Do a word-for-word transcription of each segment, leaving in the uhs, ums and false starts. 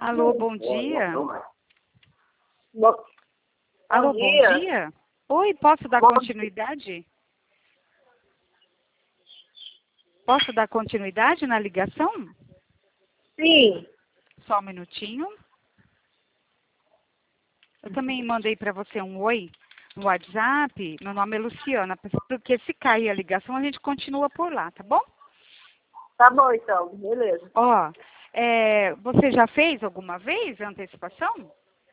Alô, bom dia. Bom, Alô, bom dia. bom dia. Oi, posso dar Bom continuidade? Posso dar continuidade na ligação? Sim, Só um minutinho. Eu também mandei para você um oi no WhatsApp. Meu nome é Luciana, porque se cair a ligação, a gente continua por lá, tá bom? tá bom então, beleza. Ó, é, você já fez alguma vez a antecipação?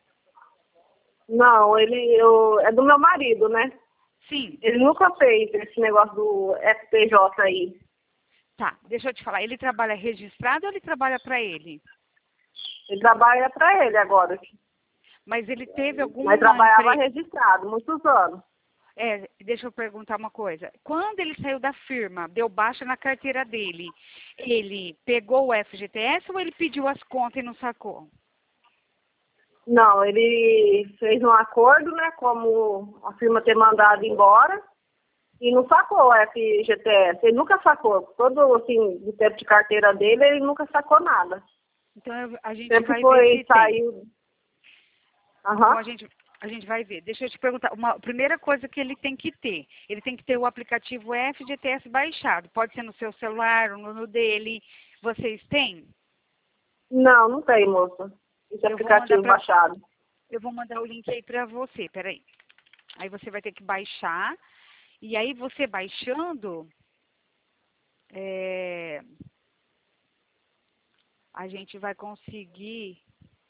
Não, ele eu, é do meu marido, né? Sim. Ele nunca fez esse negócio do F P J aí. Tá, deixa eu te falar. Ele trabalha registrado ou ele trabalha para ele? Ele trabalha pra ele agora, Mas ele teve alguma mas trabalhava empre... registrado, muitos anos. É, deixa eu perguntar uma coisa. Quando ele saiu da firma, deu baixa na carteira dele, ele pegou o F G T S ou ele pediu as contas e não sacou? Não, ele fez um acordo, né, como a firma ter mandado embora e não sacou o F G T S. Ele nunca sacou. Todo, assim, do tempo de carteira dele, ele nunca sacou nada. Então eu- a gente Sempre vai ver foi, se tem. saiu... Então Aham. a gente, a gente vai ver. Deixa eu te perguntar. Uma primeira coisa que ele tem que ter, ele tem que ter o aplicativo F G T S baixado. Pode ser no seu celular ou no no dele. Vocês têm? Não, não tem, moça. Esse Eu vou mandar aplicativo pra, baixado. eu vou mandar o link aí para você. Peraí. Aí você vai ter que baixar. E aí você baixando, é, a gente vai conseguir,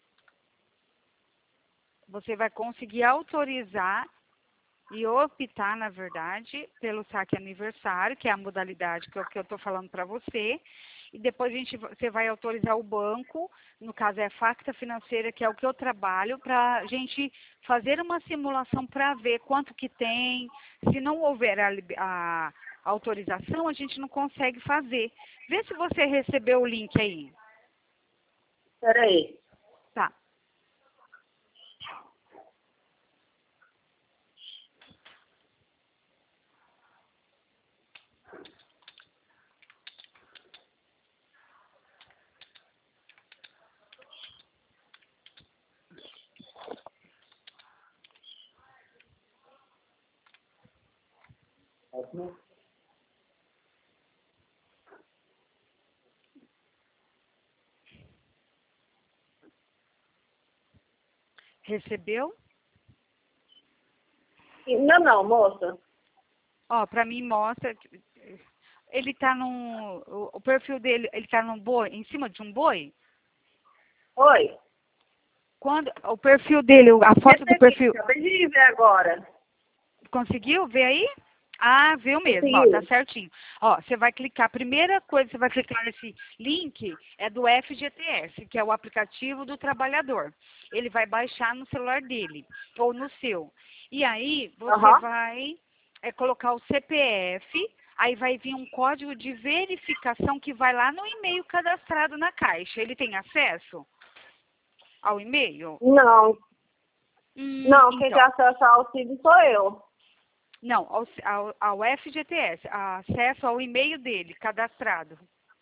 você vai conseguir autorizar e optar, na verdade, pelo saque aniversário, que é a modalidade que eu que eu estou falando para você. E depois a gente, você vai autorizar o banco, no caso é a Facta Financeira, que é o que eu trabalho, para a gente fazer uma simulação para ver quanto que tem. Se não houver a, lib- a autorização, a gente não consegue fazer. Vê se você recebeu o link aí. Peraí. Tá. Recebeu? Não, não, moça. Ó, para mim mostra, que ele tá num, o, o perfil dele, ele tá num boi, em cima de um boi? Oi. Quando, o perfil dele, a foto do Recebi, perfil, acabei de ver agora. conseguiu ver aí? Ah, viu mesmo, ó, tá Conseguiu. certinho. Ó, você vai clicar, a primeira coisa que você vai clicar nesse link é do F G T S, que é o aplicativo do trabalhador. Ele vai baixar no celular dele, ou no seu. E aí, você Aham. vai é, colocar o C P F, aí vai vir um código de verificação que vai lá no e-mail cadastrado na Caixa. Ele tem acesso ao e-mail? Não, Hum, não, quem tem então. acesso ao auxílio sou eu. Não, ao, ao, ao F G T S, acesso ao e-mail dele, cadastrado.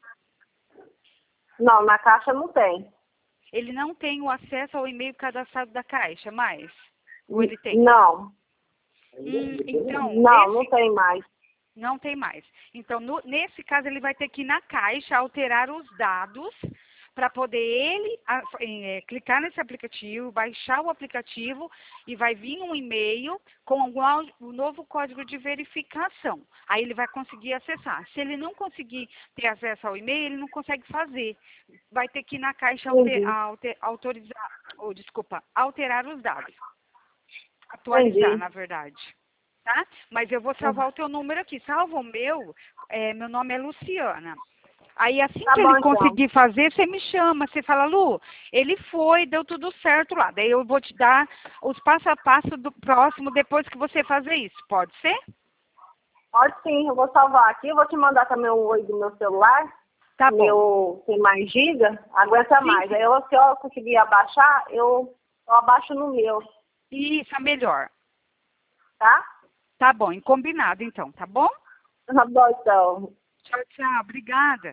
Não, na caixa não tem. Ele não tem o acesso ao e-mail cadastrado da Caixa, mais? Ou ele tem? Não, Hum, então, não, não nesse, tem mais. não tem mais. Então, no- nesse caso, ele vai ter que ir na Caixa, alterar os dados, para poder ele a- eh, clicar nesse aplicativo, baixar o aplicativo e vai vir um e-mail com algum- o novo código de verificação. Aí ele vai conseguir acessar. Se ele não conseguir ter acesso ao e-mail, ele não consegue fazer. Vai ter que ir na Caixa alter, Entendi, alter, autorizar, ou desculpa, alterar os dados. Atualizar, entendi. na verdade. Tá? Mas eu vou salvar o teu número aqui. Salva o meu, eh, meu nome é Luciana. Aí assim Tá que ele bom então. conseguir fazer, você me chama. Você fala, Lu, ele foi, deu tudo certo lá. Daí eu vou te dar os passo a passo do próximo depois que você fazer isso. Pode ser? Pode sim, eu vou salvar aqui. Eu vou te mandar também um oi do meu celular. Tá O bom. meu tem mais giga, aguenta Sim, mais. sim. Aí eu, se eu conseguir abaixar, eu, eu abaixo no meu, Isso, é melhor. tá? Tá bom, combinado então, tá bom? Tá bom então. Tchau, tchau. Obrigada.